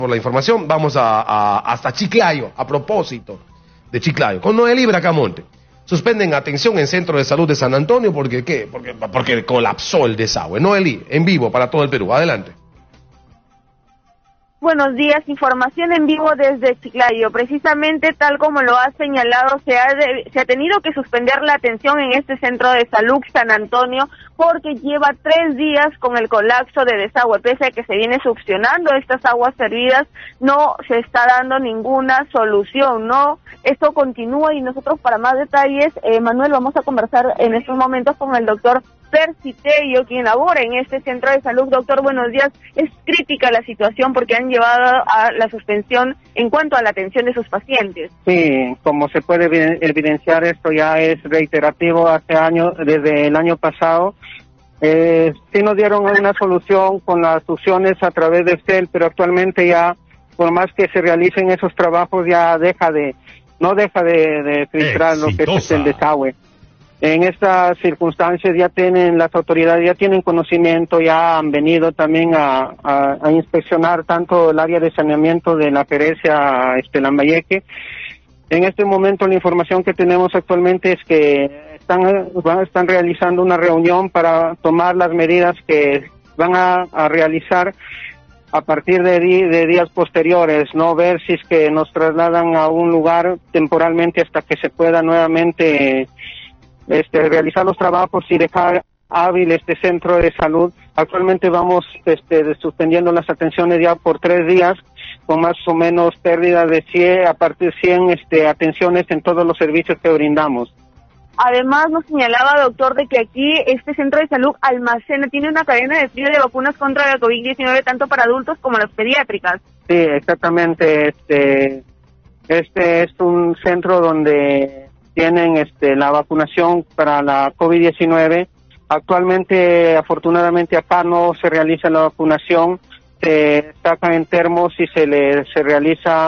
por la información. Vamos hasta Chiclayo, a propósito de Chiclayo, con Noelí Bracamonte. Suspenden atención en Centro de Salud de San Antonio porque colapsó el desagüe. Noelí, en vivo para todo el Perú. Adelante. Buenos días, información en vivo desde Chiclayo. Precisamente tal como lo ha señalado, se ha tenido que suspender la atención en este centro de salud San Antonio porque lleva 3 días con el colapso de desagüe. Pese a que se viene succionando estas aguas servidas, no se está dando ninguna solución, ¿no? Esto continúa y nosotros, para más detalles, Manuel, vamos a conversar en estos momentos con el doctor Percy Tello, quien labora en este centro de salud. Doctor, buenos días. Es crítica la situación porque han llevado a la suspensión en cuanto a la atención de sus pacientes. Sí, como se puede evidenciar, esto ya es reiterativo desde el año pasado. Sí nos dieron una solución con las succiones a través de CEL, pero actualmente ya, por más que se realicen esos trabajos, ya no deja de filtrar lo que es el desagüe. En estas circunstancias las autoridades ya tienen conocimiento, ya han venido también a inspeccionar tanto el área de saneamiento de la Perecia, Lambayeque. En este momento la información que tenemos actualmente es que están realizando una reunión para tomar las medidas que van a realizar a partir de días posteriores, no ver si es que nos trasladan a un lugar temporalmente hasta que se pueda nuevamente realizar los trabajos y dejar hábil este centro de salud. Actualmente vamos suspendiendo las atenciones ya por 3 días, con más o menos pérdida de 100 atenciones en todos los servicios que brindamos. Además, nos señalaba, doctor, de que aquí este centro de salud tiene una cadena de frío de vacunas contra la COVID-19, tanto para adultos como las pediátricas. Sí, exactamente. Este es un centro donde tienen la vacunación para la COVID-19. Actualmente, afortunadamente, acá no se realiza la vacunación, se sacan en termos y se realiza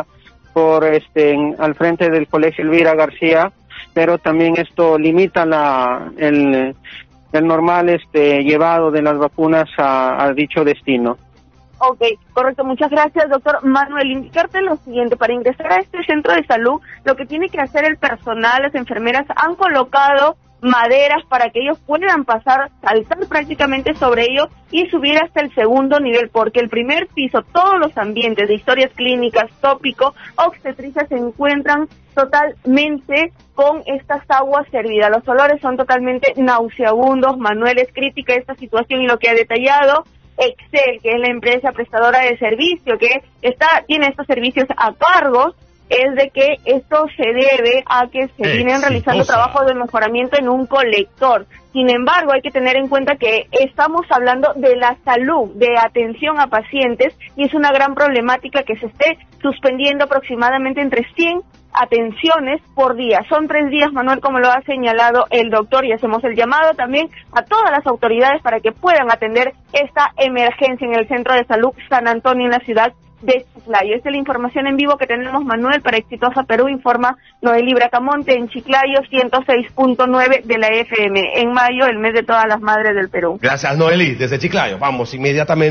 al frente del Colegio Elvira García, pero también esto limita el normal llevado de las vacunas a dicho destino. Ok, correcto, muchas gracias, doctor. Manuel, indicarte lo siguiente: para ingresar a este centro de salud, lo que tiene que hacer el personal, las enfermeras, han colocado maderas para que ellos puedan saltar prácticamente sobre ello y subir hasta el segundo nivel, porque el primer piso, todos los ambientes de historias clínicas, tópico, obstetricia, se encuentran totalmente con estas aguas servidas. Los olores son totalmente nauseabundos. Manuel, es crítica esta situación y lo que ha detallado Excel, que es la empresa prestadora de servicio que tiene estos servicios a cargo, es de que esto se debe a que se vienen realizando trabajos de mejoramiento en un colector. Sin embargo, hay que tener en cuenta que estamos hablando de la salud, de atención a pacientes, y es una gran problemática que se esté suspendiendo aproximadamente entre 100 atenciones por día. Son 3 días, Manuel, como lo ha señalado el doctor, y hacemos el llamado también a todas las autoridades para que puedan atender esta emergencia en el Centro de Salud San Antonio, en la ciudad de Chiclayo. Esta es la información en vivo que tenemos, Manuel, para Exitosa Perú. Informa Noelí Bracamonte en Chiclayo, 106.9 de la FM. En mayo, el mes de todas las madres del Perú. Gracias, Noelí, desde Chiclayo. Vamos inmediatamente.